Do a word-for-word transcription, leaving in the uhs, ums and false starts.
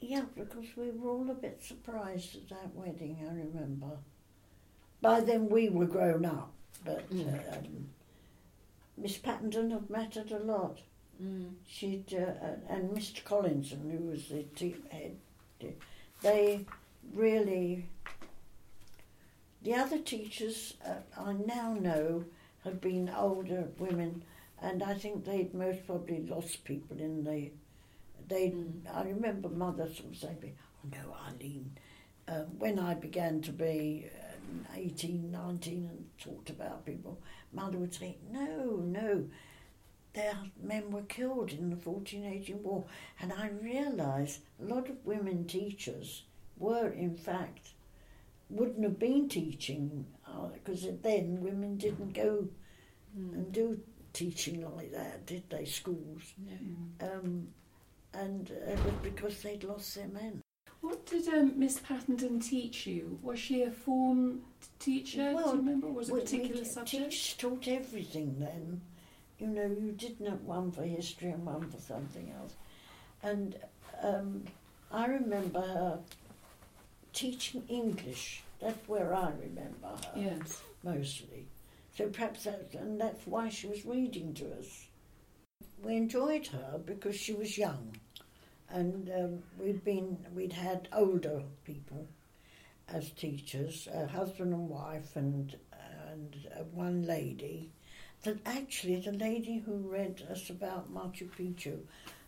Yeah, because we were all a bit surprised at that wedding, I remember. By then we were grown up, but Mm. uh, um, Miss Pattendon had mattered a lot. Mm. She'd uh, and Mister Collinson, who was the team head, they really. The other teachers uh, I now know have been older women, and I think they'd most probably lost people in the. They, Mm. I remember Mother sort of saying, "Oh no, Eileen." Uh, when I began to be uh, eighteen, nineteen, and talked about people, Mother would say, "No, no." Their men were killed in the fourteen eighteen war, and I realised a lot of women teachers were, in fact, wouldn't have been teaching, because uh, then women didn't go Mm. and do teaching like that, did they, schools? No. Um, and it was because they'd lost their men. What did um, Miss Pattendon teach you? Was she a form teacher, Well, do you remember? Was it a we- particular we subject? Teach taught everything then. You know, you didn't have one for history and one for something else. And um, I remember her teaching English. That's where I remember her, Yes. mostly. So perhaps that's, and that's why she was reading to us. We enjoyed her because she was young. And um, we'd been, we'd had older people as teachers, a husband and wife, and and uh, one lady. That actually, the lady who read us about Machu Picchu